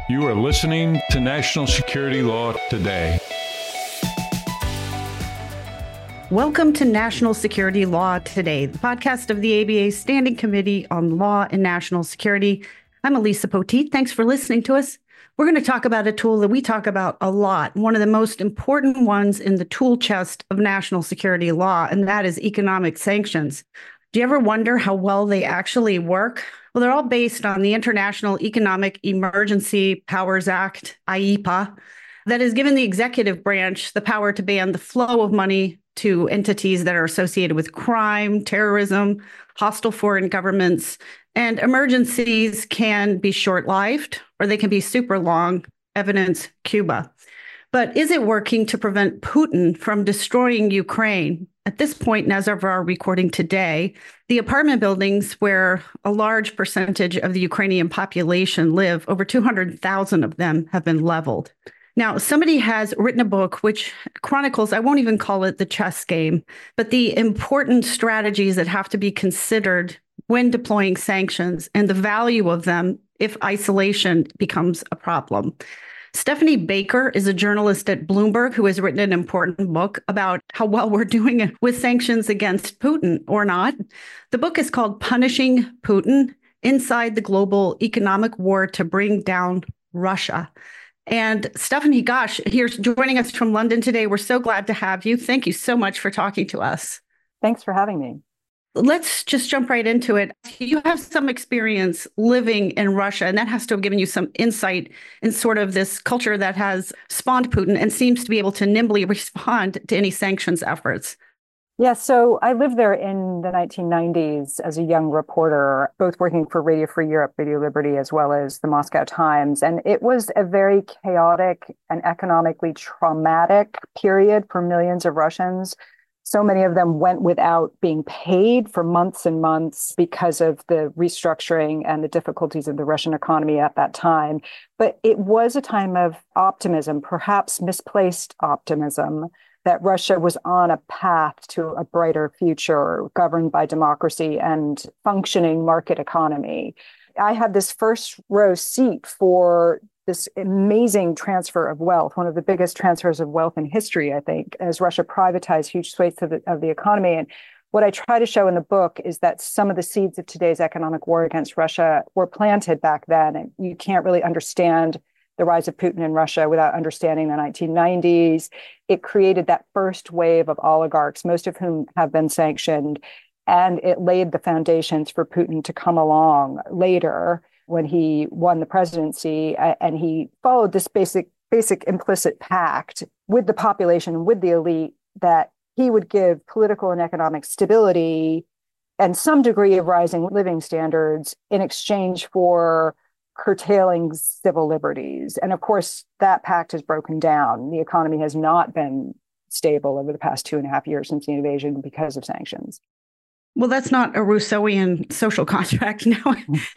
You are listening to National Security Law Today. Welcome to National Security Law Today, the podcast of the ABA Standing Committee on Law and National Security. I'm Elisa Poteet. Thanks for listening to us. We're going to talk about a tool that we talk about a lot, one of the most important ones in the tool chest of national security law, and that is economic sanctions. Do you ever wonder how well they actually work? Well, they're all based on the International Economic Emergency Powers Act, IEEPA, that has given the executive branch the power to ban the flow of money to entities that are associated with crime, terrorism, hostile foreign governments, and emergencies can be short-lived or they can be super long, evidence Cuba. But is it working to prevent Putin from destroying Ukraine? At this point, and as of our recording today, the apartment buildings where a large percentage of the Ukrainian population live, over 200,000 of them have been leveled. Now, somebody has written a book which chronicles, I won't even call it the chess game, but the important strategies that have to be considered when deploying sanctions and the value of them if isolation becomes a problem. Stephanie Baker is a journalist at Bloomberg who has written an important book about how well we're doing with sanctions against Putin or not. The book is called Punishing Putin: Inside the Global Economic War to Bring Down Russia. And Stephanie, gosh, here's joining us from London today. We're so glad to have you. Thank you so much for talking to us. Thanks for having me. Let's just jump right into it. You have some experience living in Russia, and that has to have given you some insight in sort of this culture that has spawned Putin and seems to be able to nimbly respond to any sanctions efforts. Yeah, so I lived there in the 1990s as a young reporter, both working for Radio Free Europe, Radio Liberty, as well as the Moscow Times. And it was a very chaotic and economically traumatic period for millions of Russians. So many of them went without being paid for months and months because of the restructuring and the difficulties of the Russian economy at that time. But it was a time of optimism, perhaps misplaced optimism, that Russia was on a path to a brighter future governed by democracy and functioning market economy. I had this first row seat for this amazing transfer of wealth, one of the biggest transfers of wealth in history, I think, as Russia privatized huge swathes of the economy. And what I try to show in the book is that some of the seeds of today's economic war against Russia were planted back then. And you can't really understand the rise of Putin in Russia without understanding the 1990s. It created that first wave of oligarchs, most of whom have been sanctioned. And it laid the foundations for Putin to come along later when he won the presidency, and he followed this basic implicit pact with the population and with the elite that he would give political and economic stability and some degree of rising living standards in exchange for curtailing civil liberties. And of course, that pact has broken down. The economy has not been stable over the past 2.5 years since the invasion because of sanctions. Well, that's not a Rousseauian social contract now,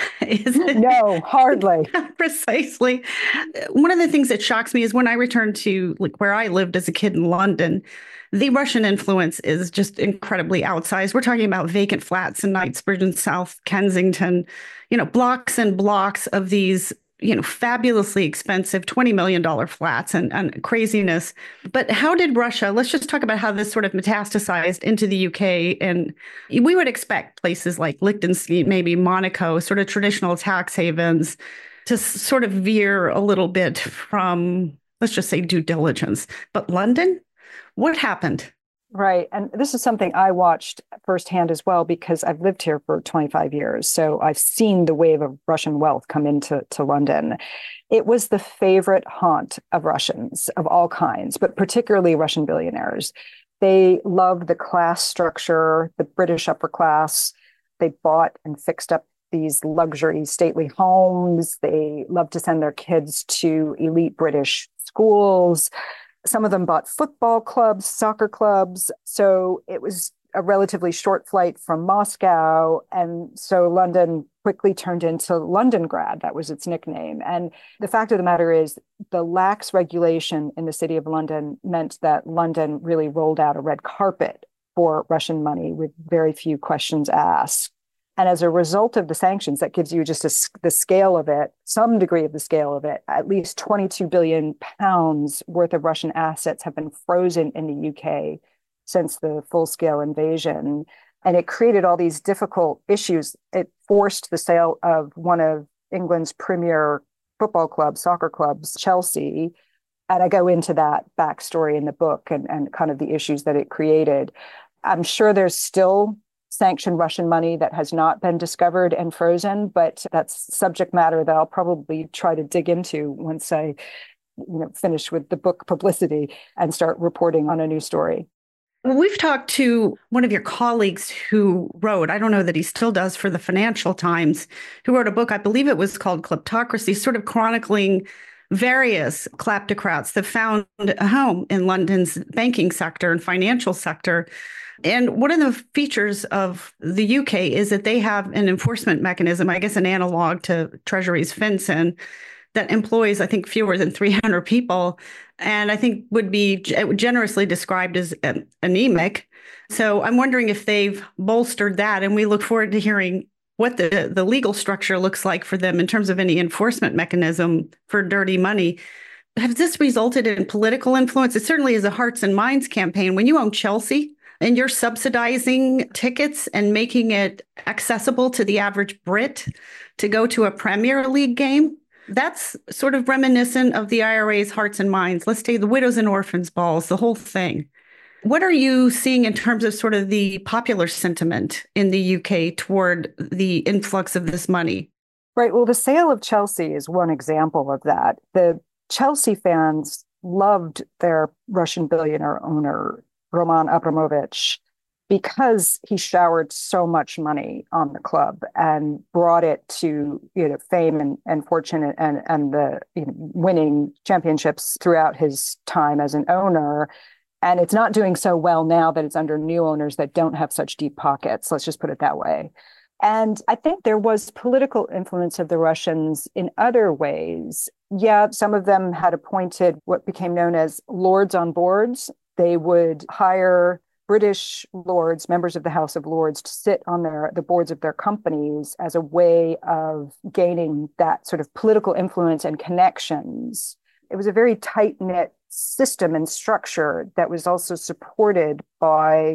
is it? No, hardly. Precisely. One of the things that shocks me is when I returned to where I lived as a kid in London, the Russian influence is just incredibly outsized. We're talking about vacant flats in Knightsbridge and South Kensington, blocks and blocks of these fabulously expensive $20 million flats and craziness. But how did Russia, let's just talk about how this sort of metastasized into the UK. And we would expect places like Liechtenstein, maybe Monaco, sort of traditional tax havens, to sort of veer a little bit from, let's just say, due diligence. But London, what happened? Right. And this is something I watched firsthand as well, because I've lived here for 25 years. So I've seen the wave of Russian wealth come into London. It was the favorite haunt of Russians of all kinds, but particularly Russian billionaires. They loved the class structure, the British upper class. They bought and fixed up these luxury stately homes. They loved to send their kids to elite British schools. Some of them bought football clubs, soccer clubs. So it was a relatively short flight from Moscow. And so London quickly turned into Londongrad. That was its nickname. And the fact of the matter is, the lax regulation in the city of London meant that London really rolled out a red carpet for Russian money with very few questions asked. And as a result of the sanctions, that gives you just the scale of it, some degree of the scale of it. At least 22 billion pounds worth of Russian assets have been frozen in the UK since the full-scale invasion. And it created all these difficult issues. It forced the sale of one of England's premier football clubs, soccer clubs, Chelsea. And I go into that backstory in the book and kind of the issues that it created. I'm sure there's still sanctioned Russian money that has not been discovered and frozen, but that's subject matter that I'll probably try to dig into once I finish with the book publicity and start reporting on a new story. We've talked to one of your colleagues who wrote, I don't know that he still does, for the Financial Times, who wrote a book, I believe it was called Kleptocracy, sort of chronicling various kleptocrats that found a home in London's banking sector and financial sector. And one of the features of the UK is that they have an enforcement mechanism, I guess an analog to Treasury's FinCEN, that employs, I think, fewer than 300 people, and I think would be generously described as anemic. So I'm wondering if they've bolstered that, and we look forward to hearing what the legal structure looks like for them in terms of any enforcement mechanism for dirty money. Has this resulted in political influence? It certainly is a hearts and minds campaign. When you own Chelsea and you're subsidizing tickets and making it accessible to the average Brit to go to a Premier League game, that's sort of reminiscent of the IRA's hearts and minds. Let's take the widows and orphans balls, the whole thing. What are you seeing in terms of sort of the popular sentiment in the UK toward the influx of this money? Right. Well, the sale of Chelsea is one example of that. The Chelsea fans loved their Russian billionaire owner, Roman Abramovich, because he showered so much money on the club and brought it to fame and fortune and the winning championships throughout his time as an owner. And it's not doing so well now that it's under new owners that don't have such deep pockets. Let's just put it that way. And I think there was political influence of the Russians in other ways. Yeah, some of them had appointed what became known as lords on boards. They would hire British lords, members of the House of Lords, to sit on the boards of their companies as a way of gaining that sort of political influence and connections. It was a very tight-knit system and structure that was also supported by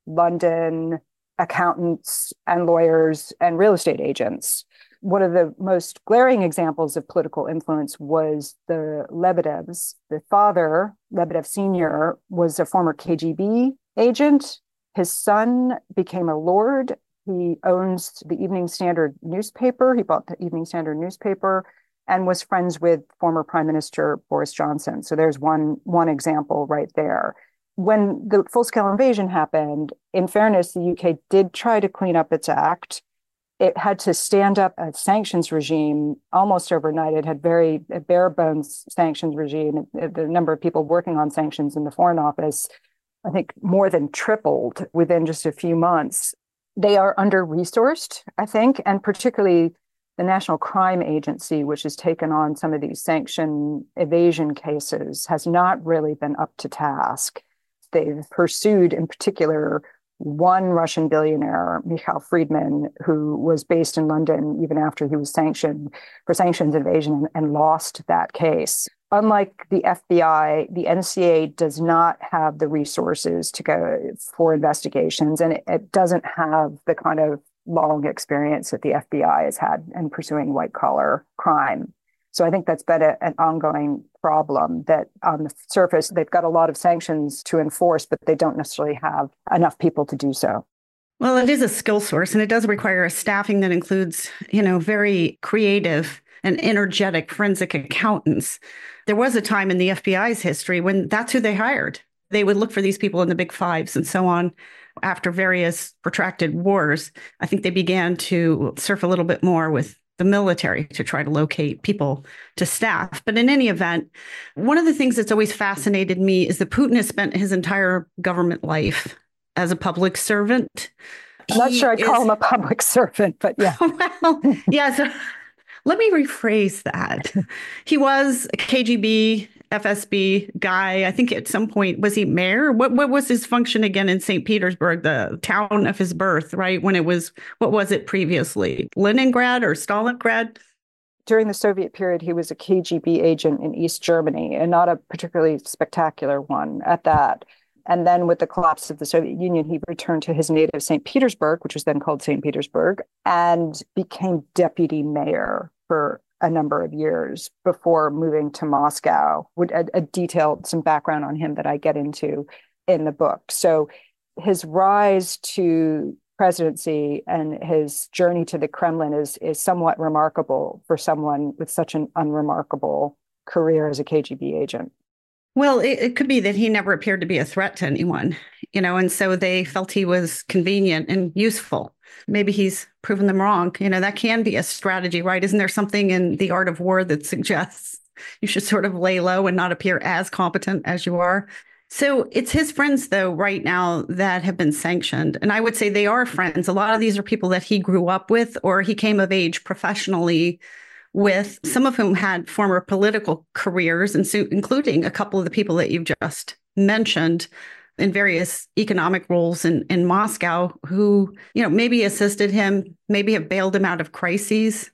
London accountants and lawyers and real estate agents. One of the most glaring examples of political influence was the Lebedevs. The father, Lebedev Sr., was a former KGB agent. His son became a lord. He owns the Evening Standard newspaper. He bought the Evening Standard newspaper and was friends with former Prime Minister Boris Johnson. So there's one example right there. When the full-scale invasion happened, in fairness, the UK did try to clean up its act. It had to stand up a sanctions regime almost overnight. It had a bare bones sanctions regime. The number of people working on sanctions in the Foreign Office, I think, more than tripled within just a few months. They are under-resourced, I think, and particularly the National Crime Agency, which has taken on some of these sanction evasion cases, has not really been up to task. They've pursued, in particular, one Russian billionaire, Mikhail Friedman, who was based in London even after he was sanctioned for sanctions evasion and lost that case. Unlike the FBI, the NCA does not have the resources to go for investigations, and it doesn't have the kind of long experience that the FBI has had in pursuing white-collar crime. So I think that's been an ongoing problem, that on the surface, they've got a lot of sanctions to enforce, but they don't necessarily have enough people to do so. Well, it is a skill source, and it does require a staffing that includes, very creative and energetic forensic accountants. There was a time in the FBI's history when that's who they hired. They would look for these people in the Big Fives and so on. After various protracted wars, I think they began to surf a little bit more with the military to try to locate people to staff. But in any event, one of the things that's always fascinated me is that Putin has spent his entire government life as a public servant. I'm not sure I'd call him a public servant, but yeah. Well, yeah. So let me rephrase that. He was a KGB FSB guy. I think at some point, was he mayor? What was his function again in St. Petersburg, the town of his birth, right? When it was, what was it previously? Leningrad or Stalingrad? During the Soviet period, he was a KGB agent in East Germany, and not a particularly spectacular one at that. And then with the collapse of the Soviet Union, he returned to his native St. Petersburg, which was then called St. Petersburg, and became deputy mayor for a number of years before moving to Moscow. A detailed some background on him that I get into in the book. So his rise to presidency and his journey to the Kremlin is somewhat remarkable for someone with such an unremarkable career as a KGB agent. Well, it could be that he never appeared to be a threat to anyone, and so they felt he was convenient and useful. Maybe he's proven them wrong. That can be a strategy, right? Isn't there something in the art of war that suggests you should sort of lay low and not appear as competent as you are? So it's his friends, though, right now that have been sanctioned. And I would say they are friends. A lot of these are people that he grew up with or he came of age professionally with, some of whom had former political careers, and so including a couple of the people that you've just mentioned in various economic roles in Moscow who, maybe assisted him, maybe have bailed him out of crises.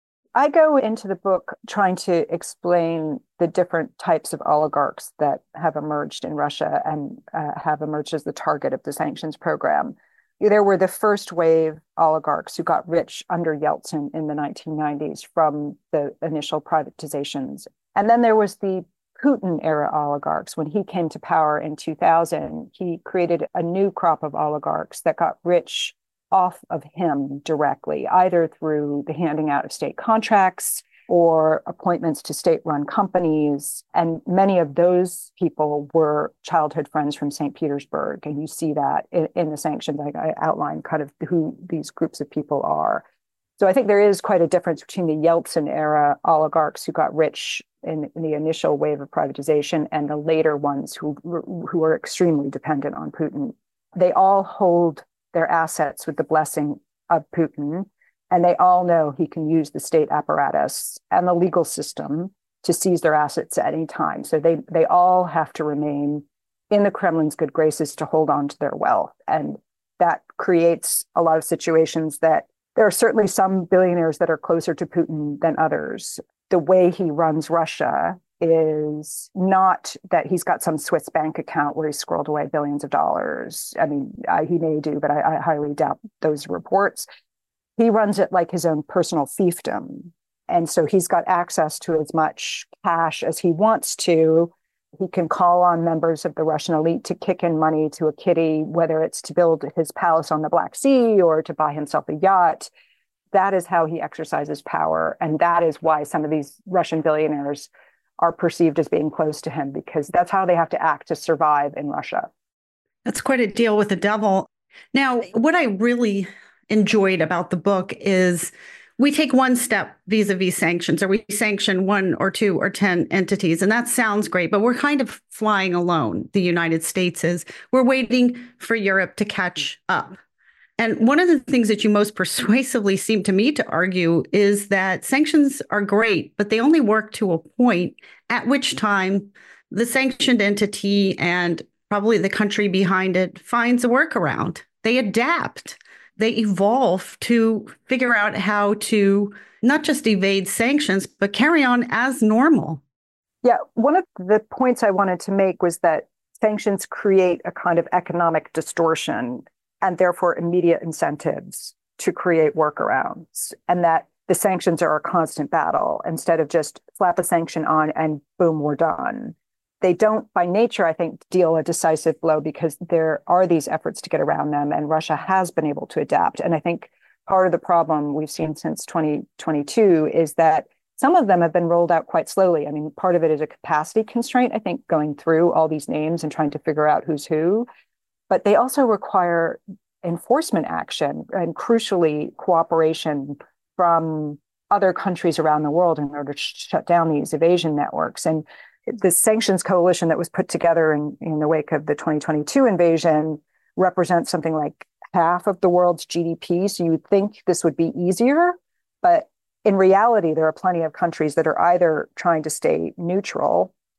I go into the book trying to explain the different types of oligarchs that have emerged in Russia and have emerged as the target of the sanctions program. There were the first wave oligarchs who got rich under Yeltsin in the 1990s from the initial privatizations. And then there was the Putin era oligarchs. When he came to power in 2000, he created a new crop of oligarchs that got rich off of him directly, either through the handing out of state contracts or appointments to state-run companies. And many of those people were childhood friends from St. Petersburg. And you see that in the sanctions. I outlined kind of who these groups of people are. So I think there is quite a difference between the Yeltsin-era oligarchs who got rich in the initial wave of privatization and the later ones who are extremely dependent on Putin. They all hold their assets with the blessing of Putin, and they all know he can use the state apparatus and the legal system to seize their assets at any time. So they all have to remain in the Kremlin's good graces to hold on to their wealth. And that creates a lot of situations that there are certainly some billionaires that are closer to Putin than others. The way he runs Russia is not that he's got some Swiss bank account where he squirreled away billions of dollars. I mean, he may do, but I highly doubt those reports. He runs it like his own personal fiefdom. And so he's got access to as much cash as he wants to. He can call on members of the Russian elite to kick in money to a kitty, whether it's to build his palace on the Black Sea or to buy himself a yacht. That is how he exercises power. And that is why some of these Russian billionaires are perceived as being close to him, because that's how they have to act to survive in Russia. That's quite a deal with the devil. Now, what I really enjoyed about the book is we take one step vis-a-vis sanctions, or we sanction 1 or 2 or 10 entities. And that sounds great, but we're kind of flying alone. The United States is. We're waiting for Europe to catch up. And one of the things that you most persuasively seem to me to argue is that sanctions are great, but they only work to a point, at which time the sanctioned entity and probably the country behind it finds a workaround. They adapt. They evolve to figure out how to not just evade sanctions, but carry on as normal. Yeah, one of the points I wanted to make was that sanctions create a kind of economic distortion and therefore immediate incentives to create workarounds, and that the sanctions are a constant battle instead of just slap a sanction on and boom, we're done. They don't, by nature, I think, deal a decisive blow because there are these efforts to get around them, and Russia has been able to adapt. And I think part of the problem we've seen since 2022 is that some of them have been rolled out quite slowly. I mean, part of it is a capacity constraint, I think, going through all these names and trying to figure out who's who. But they also require enforcement action and, crucially, cooperation from other countries around the world in order to shut down these evasion networks. And the sanctions coalition that was put together in the wake of the 2022 invasion represents something like half of the world's GDP. So you would think this would be easier, but in reality, there are plenty of countries that are either trying to stay neutral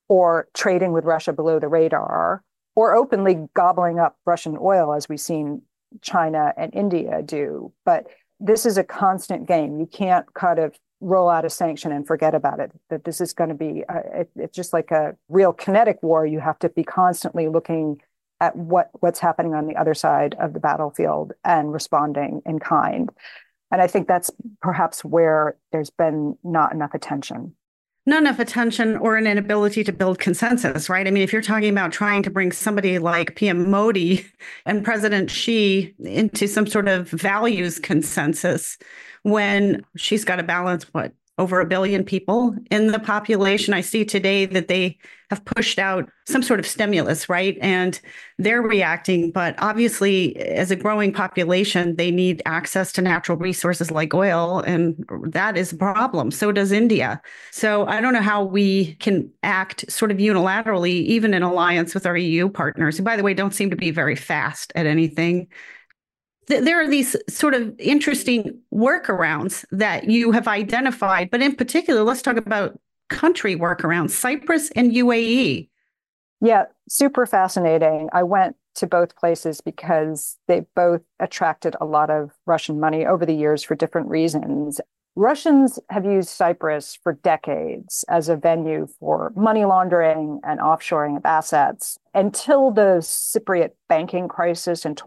or trading with Russia below the radar, or openly gobbling up Russian oil, as we've seen China and India do. But this is a constant game. You can't kind of roll out a sanction and forget about it, that this is going to be, it's just like a real kinetic war. You have to be constantly looking at what's happening on the other side of the battlefield and responding in kind. And I think that's perhaps where there's been not enough attention. Not enough attention or an inability to build consensus, right? I mean, if you're talking about trying to bring somebody like PM Modi and President Xi into some sort of values consensus when she's got to balance, over 1 billion people in the population. I see today that they have pushed out some sort of stimulus, right? And they're reacting. But obviously, as a growing population, they need access to natural resources like oil. And that is a problem. So does India. So I don't know how we can act sort of unilaterally, even in alliance with our EU partners, who, by the way, don't seem to be very fast at anything. There are these sort of interesting workarounds that you have identified, but in particular, let's talk about country workarounds, Cyprus and UAE. Yeah, super fascinating. I went to both places because they both attracted a lot of Russian money over the years for different reasons. Russians have used Cyprus for decades as a venue for money laundering and offshoring of assets until the Cypriot banking crisis in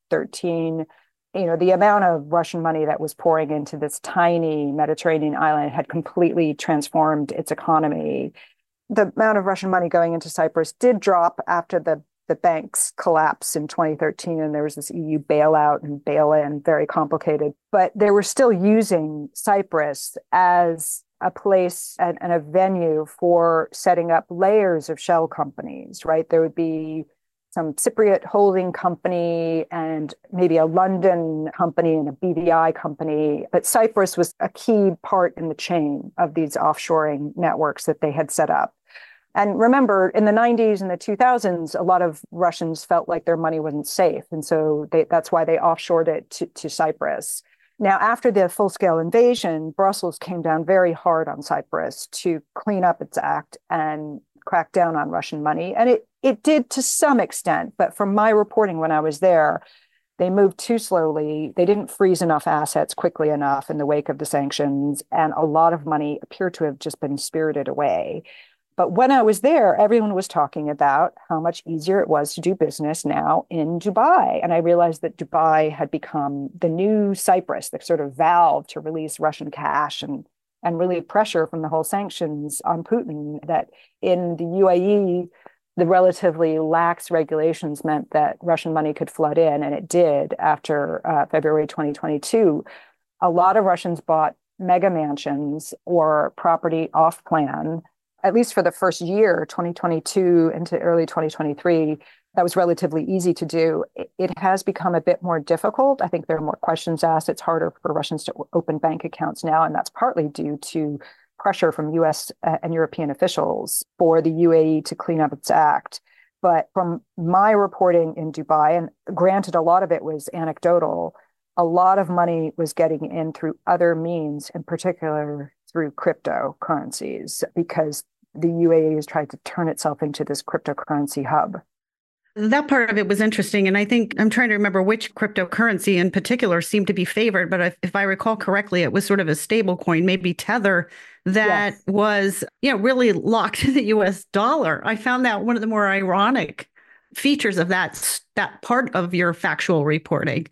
2013. The amount of Russian money that was pouring into this tiny Mediterranean island had completely transformed its economy. The amount of Russian money going into Cyprus did drop after the bank's collapse in 2013, and there was this EU bailout and bail-in, very complicated. But they were still using Cyprus as a place and a venue for setting up layers of shell companies, right? There would be some Cypriot holding company and maybe a London company and a BVI company. But Cyprus was a key part in the chain of these offshoring networks that they had set up. And remember, in the 90s and the 2000s, a lot of Russians felt like their money wasn't safe. And so that's why they offshored it to Cyprus. Now, after the full-scale invasion, Brussels came down very hard on Cyprus to clean up its act and crack down on Russian money. And it did to some extent, but from my reporting when I was there, they moved too slowly. They didn't freeze enough assets quickly enough in the wake of the sanctions, and a lot of money appeared to have just been spirited away. But when I was there, everyone was talking about how much easier it was to do business now in Dubai. And I realized that Dubai had become the new Cyprus, the sort of valve to release Russian cash and relieve pressure from the whole sanctions on Putin, that in the UAE, the relatively lax regulations meant that Russian money could flood in, and it did after February 2022. A lot of Russians bought mega mansions or property off plan, at least for the first year, 2022 into early 2023. That was relatively easy to do. It has become a bit more difficult. I think there are more questions asked. It's harder for Russians to open bank accounts now, and that's partly due to pressure from US and European officials for the UAE to clean up its act. But from my reporting in Dubai, and granted, a lot of it was anecdotal, a lot of money was getting in through other means, in particular through cryptocurrencies, because the UAE has tried to turn itself into this cryptocurrency hub. That part of it was interesting. And I think I'm trying to remember which cryptocurrency in particular seemed to be favored. But if I recall correctly, it was sort of a stable coin, maybe Tether, that yes, was, really locked to the US dollar. I found that one of the more ironic features of that part of your factual reporting.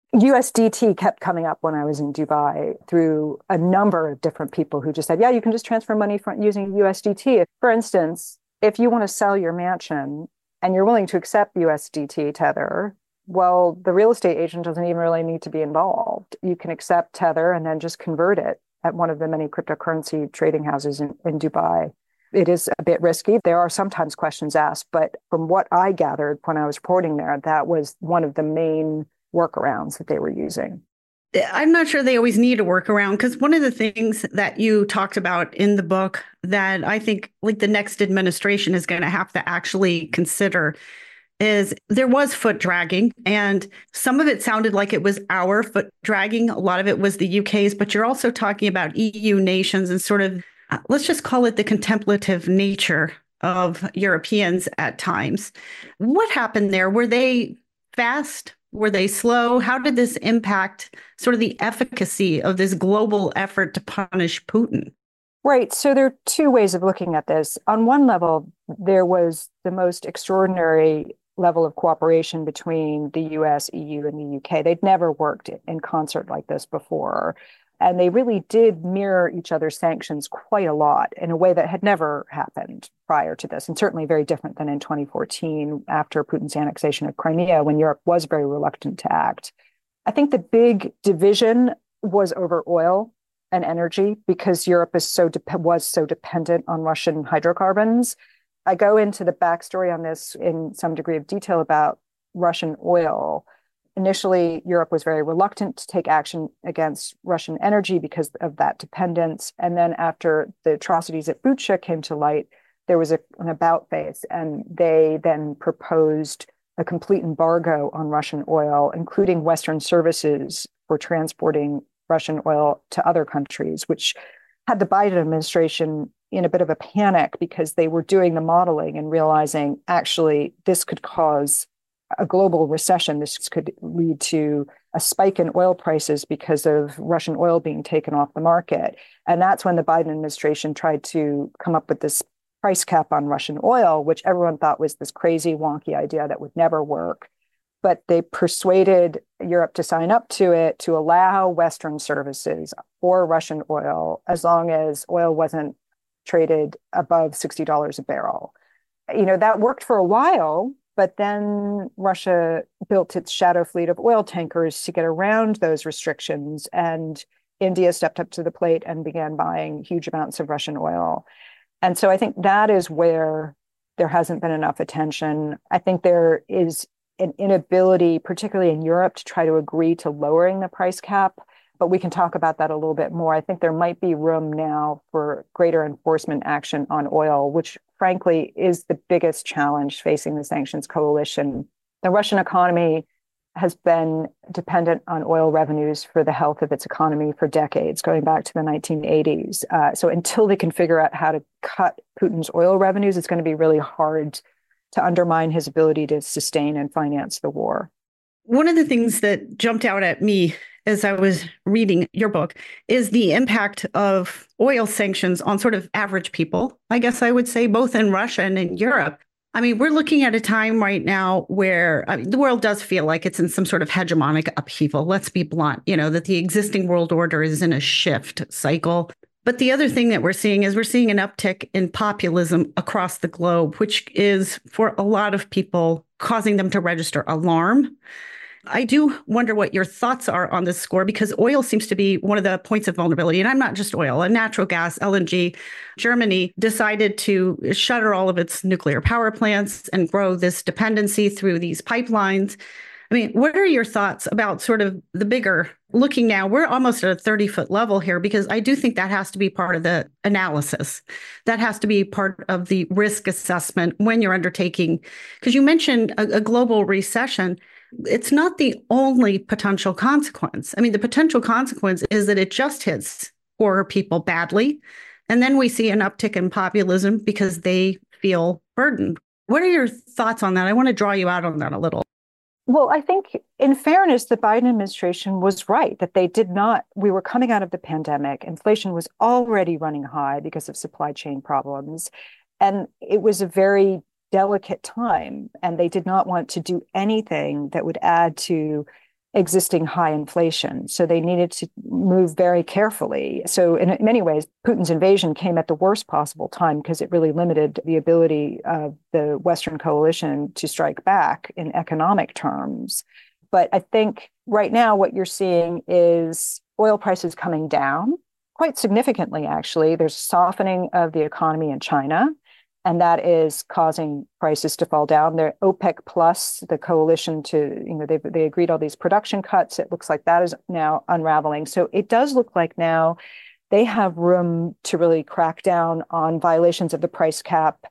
USDT kept coming up when I was in Dubai through a number of different people who just said, yeah, you can just transfer money using USDT. For instance, if you want to sell your mansion and you're willing to accept USDT Tether, well, the real estate agent doesn't even really need to be involved. You can accept Tether and then just convert it at one of the many cryptocurrency trading houses in Dubai. It is a bit risky. There are sometimes questions asked, but from what I gathered when I was reporting there, that was one of the main workarounds that they were using. I'm not sure they always need a workaround, because one of the things that you talked about in the book that I think like the next administration is going to have to actually consider is there was foot dragging, and some of it sounded like it was our foot dragging. A lot of it was the UK's, but you're also talking about EU nations and sort of, let's just call it the contemplative nature of Europeans at times. What happened there? Were they fast? Were they slow? How did this impact sort of the efficacy of this global effort to punish Putin? Right. So there are two ways of looking at this. On one level, there was the most extraordinary level of cooperation between the US, EU, and the UK. They'd never worked in concert like this before. And they really did mirror each other's sanctions quite a lot in a way that had never happened prior to this, and certainly very different than in 2014 after Putin's annexation of Crimea, when Europe was very reluctant to act. I think the big division was over oil and energy because Europe was so dependent on Russian hydrocarbons. I go into the backstory on this in some degree of detail about Russian oil. Initially, Europe was very reluctant to take action against Russian energy because of that dependence. And then after the atrocities at Bucha came to light, there was an about face, and they then proposed a complete embargo on Russian oil, including Western services for transporting Russian oil to other countries, which had the Biden administration in a bit of a panic because they were doing the modeling and realizing actually this could cause a global recession. This could lead to a spike in oil prices because of Russian oil being taken off the market. And that's when the Biden administration tried to come up with this price cap on Russian oil, which everyone thought was this crazy, wonky idea that would never work. But they persuaded Europe to sign up to it to allow Western services for Russian oil as long as oil wasn't traded above $60 a barrel. That worked for a while, but then Russia built its shadow fleet of oil tankers to get around those restrictions, and India stepped up to the plate and began buying huge amounts of Russian oil. And so I think that is where there hasn't been enough attention. I think there is an inability, particularly in Europe, to try to agree to lowering the price cap. But we can talk about that a little bit more. I think there might be room now for greater enforcement action on oil, which frankly is the biggest challenge facing the sanctions coalition. The Russian economy has been dependent on oil revenues for the health of its economy for decades, going back to the 1980s. So until they can figure out how to cut Putin's oil revenues, it's going to be really hard to undermine his ability to sustain and finance the war. One of the things that jumped out at me as I was reading your book is the impact of oil sanctions on sort of average people, I guess I would say, both in Russia and in Europe. I mean, we're looking at a time right now where the world does feel like it's in some sort of hegemonic upheaval. Let's be blunt, that the existing world order is in a shift cycle. But the other thing that we're seeing is we're seeing an uptick in populism across the globe, which is for a lot of people causing them to register alarm. I do wonder what your thoughts are on this score, because oil seems to be one of the points of vulnerability. And I'm not just oil, natural gas, LNG. Germany decided to shutter all of its nuclear power plants and grow this dependency through these pipelines. I mean, what are your thoughts about sort of the bigger looking now? We're almost at a 30-foot level here, because I do think that has to be part of the analysis. That has to be part of the risk assessment when you're undertaking, because you mentioned a global recession. It's not the only potential consequence. I mean, the potential consequence is that it just hits poorer people badly. And then we see an uptick in populism because they feel burdened. What are your thoughts on that? I want to draw you out on that a little. Well, I think in fairness, the Biden administration was right that we were coming out of the pandemic. Inflation was already running high because of supply chain problems. And it was a very delicate time, and they did not want to do anything that would add to existing high inflation. So they needed to move very carefully. So in many ways, Putin's invasion came at the worst possible time because it really limited the ability of the Western coalition to strike back in economic terms. But I think right now what you're seeing is oil prices coming down quite significantly, actually. There's softening of the economy in China, and that is causing prices to fall down. They're OPEC plus, the coalition they agreed all these production cuts. It looks like that is now unraveling. So it does look like now they have room to really crack down on violations of the price cap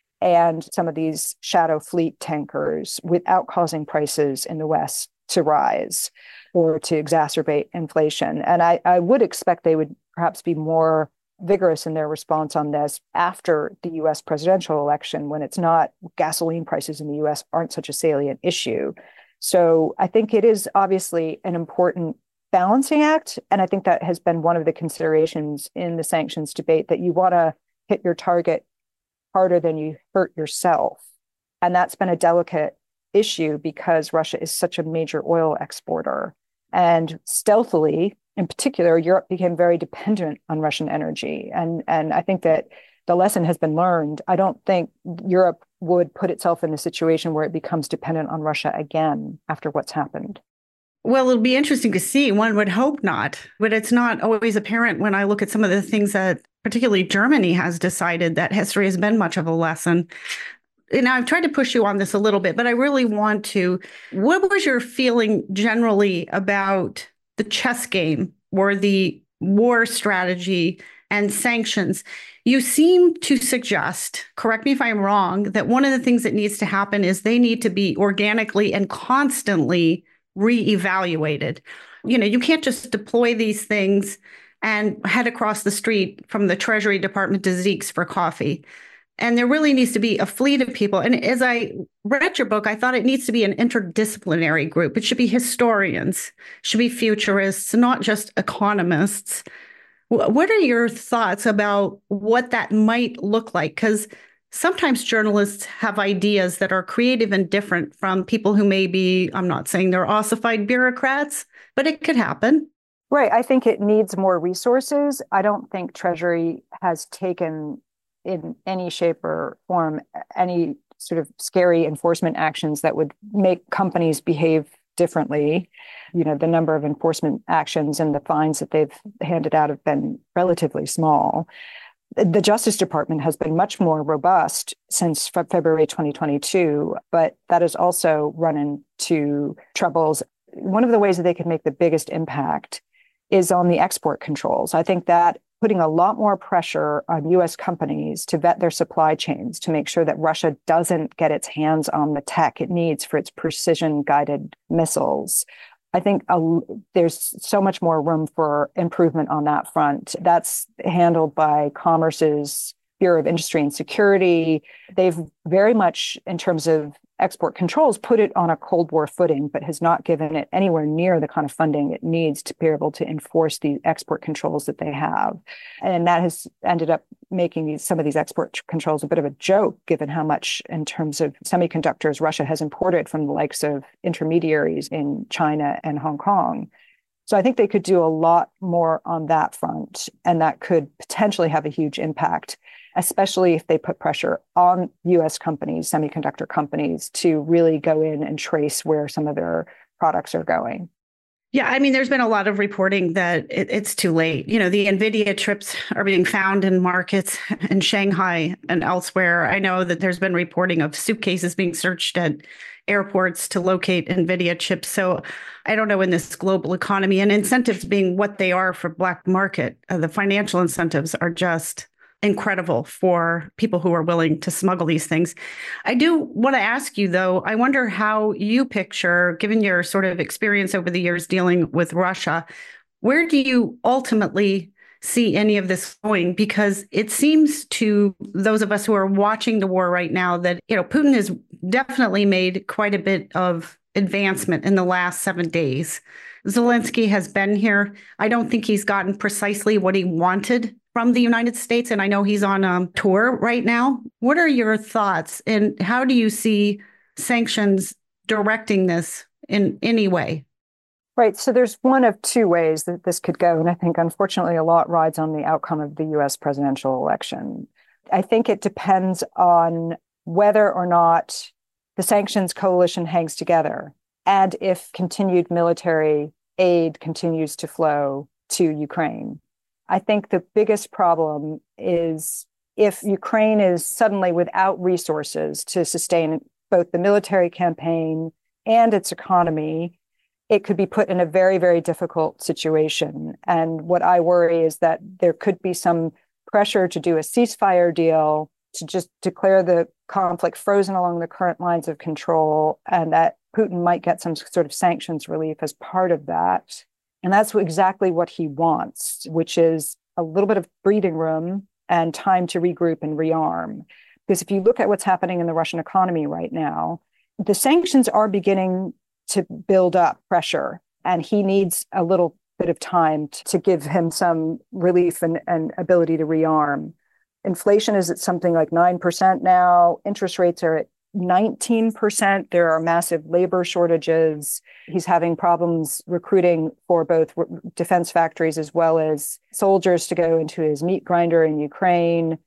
and some of these shadow fleet tankers without causing prices in the West to rise or to exacerbate inflation. And I would expect they would perhaps be more vigorous in their response on this after the US presidential election, when it's not, gasoline prices in the US aren't such a salient issue. So I think it is obviously an important balancing act. And I think that has been one of the considerations in the sanctions debate, that you want to hit your target harder than you hurt yourself. And that's been a delicate issue because Russia is such a major oil exporter. And stealthily, in particular, Europe became very dependent on Russian energy. And I think that the lesson has been learned. I don't think Europe would put itself in a situation where it becomes dependent on Russia again after what's happened. Well, it'll be interesting to see. One would hope not, but it's not always apparent when I look at some of the things that particularly Germany has decided that history has been much of a lesson. And I've tried to push you on this a little bit, but I really want to. What was your feeling generally about the chess game or the war strategy and sanctions? You seem to suggest, correct me if I'm wrong, that one of the things that needs to happen is they need to be organically and constantly reevaluated. You can't just deploy these things and head across the street from the Treasury Department to Zeke's for coffee. And there really needs to be a fleet of people. And as I read your book, I thought it needs to be an interdisciplinary group. It should be historians, should be futurists, not just economists. What are your thoughts about what that might look like? Because sometimes journalists have ideas that are creative and different from people who may be, I'm not saying they're ossified bureaucrats, but it could happen. Right. I think it needs more resources. I don't think Treasury has taken in any shape or form any sort of scary enforcement actions that would make companies behave differently. The number of enforcement actions and the fines that they've handed out have been relatively small. The Justice Department has been much more robust since February 2022, but that has also run into troubles. One of the ways that they can make the biggest impact is on the export controls. I think that putting a lot more pressure on US companies to vet their supply chains to make sure that Russia doesn't get its hands on the tech it needs for its precision-guided missiles. I think there's so much more room for improvement on that front. That's handled by Commerce's Bureau of Industry and Security. They've very much, in terms of export controls, put it on a Cold War footing, but has not given it anywhere near the kind of funding it needs to be able to enforce the export controls that they have. And that has ended up making some of these export controls a bit of a joke, given how much, in terms of semiconductors, Russia has imported from the likes of intermediaries in China and Hong Kong. So I think they could do a lot more on that front, and that could potentially have a huge impact, especially if they put pressure on US companies, semiconductor companies, to really go in and trace where some of their products are going. Yeah, I mean, there's been a lot of reporting that it's too late. The NVIDIA chips are being found in markets in Shanghai and elsewhere. I know that there's been reporting of suitcases being searched at airports to locate NVIDIA chips. So I don't know, in this global economy, and incentives being what they are for black market, the financial incentives are just incredible for people who are willing to smuggle these things. I do want to ask you, though, I wonder how you picture, given your sort of experience over the years dealing with Russia, where do you ultimately see any of this going? Because it seems to those of us who are watching the war right now that, Putin has definitely made quite a bit of advancement in the last 7 days. Zelensky has been here. I don't think he's gotten precisely what he wanted from the United States. And I know he's on a tour right now. What are your thoughts, and how do you see sanctions directing this in any way? Right. So there's one of two ways that this could go. And I think, unfortunately, a lot rides on the outcome of the US presidential election. I think it depends on whether or not the sanctions coalition hangs together, and if continued military aid continues to flow to Ukraine. I think the biggest problem is if Ukraine is suddenly without resources to sustain both the military campaign and its economy, it could be put in a very, very difficult situation. And what I worry is that there could be some pressure to do a ceasefire deal, to just declare the conflict frozen along the current lines of control, and that Putin might get some sort of sanctions relief as part of that. And that's exactly what he wants, which is a little bit of breathing room and time to regroup and rearm. Because if you look at what's happening in the Russian economy right now, the sanctions are beginning to build up pressure, and he needs a little bit of time to give him some relief and ability to rearm. Inflation is at something like 9% now. Interest rates are at 19%. There are massive labor shortages. He's having problems recruiting for both defense factories as well as soldiers to go into his meat grinder in Ukraine.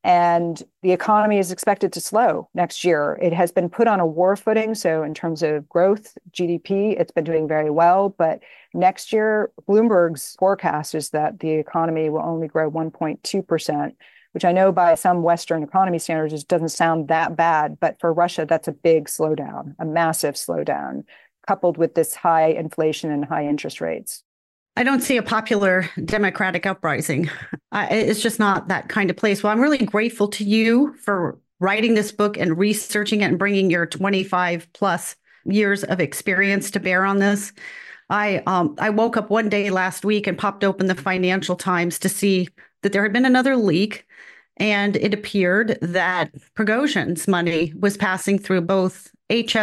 And the economy is expected to slow next year. It has been put on a war footing. So in terms of growth, GDP, it's been doing very well. But next year, Bloomberg's forecast is that the economy will only grow 1.2%, which I know by some Western economy standards just doesn't sound that bad. But for Russia, that's a big slowdown, a massive slowdown, coupled with this high inflation and high interest rates. I don't see a popular Democratic uprising. It's just not that kind of place. Well, I'm really grateful to you for writing this book and researching it and bringing your 25 plus years of experience to bear on this. I woke up one day last week and popped open the Financial Times to see that there had been another leak. And it appeared that Prigozhin's money was passing through both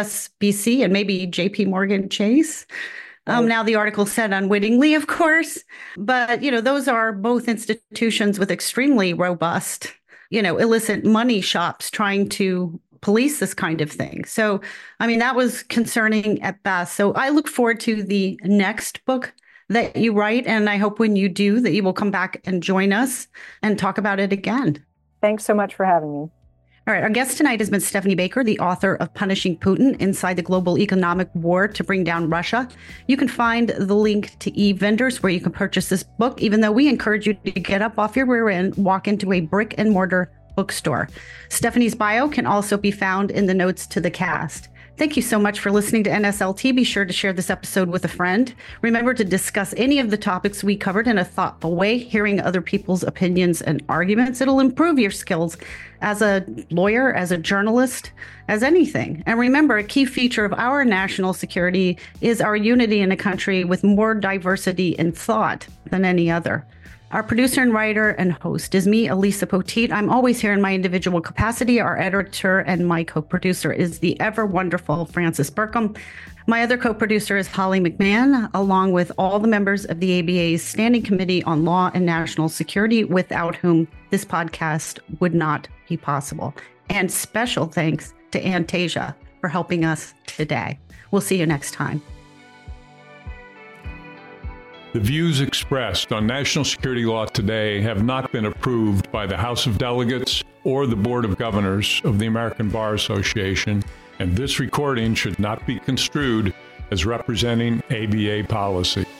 HSBC and maybe JP Morgan Chase. Now, the article said unwittingly, of course, but, those are both institutions with extremely robust, illicit money shops trying to police this kind of thing. So, that was concerning at best. So I look forward to the next book that you write. And I hope when you do that you will come back and join us and talk about it again. Thanks so much for having me. All right. Our guest tonight has been Stephanie Baker, the author of Punishing Putin: Inside the Global Economic War to Bring Down Russia. You can find the link to e-vendors where you can purchase this book, even though we encourage you to get up off your rear end, walk into a brick and mortar bookstore. Stephanie's bio can also be found in the notes to the cast. Thank you so much for listening to NSLT. Be sure to share this episode with a friend. Remember to discuss any of the topics we covered in a thoughtful way. Hearing other people's opinions and arguments, it'll improve your skills as a lawyer, as a journalist, as anything. And remember, a key feature of our national security is our unity in a country with more diversity in thought than any other. Our producer and writer and host is me, Elisa Poteet. I'm always here in my individual capacity. Our editor and my co-producer is the ever wonderful Frances Burkham. My other co-producer is Holly McMahon, along with all the members of the ABA's Standing Committee on Law and National Security, without whom this podcast would not be possible. And special thanks to Antasia for helping us today. We'll see you next time. The views expressed on National Security Law Today have not been approved by the House of Delegates or the Board of Governors of the American Bar Association, and this recording should not be construed as representing ABA policy.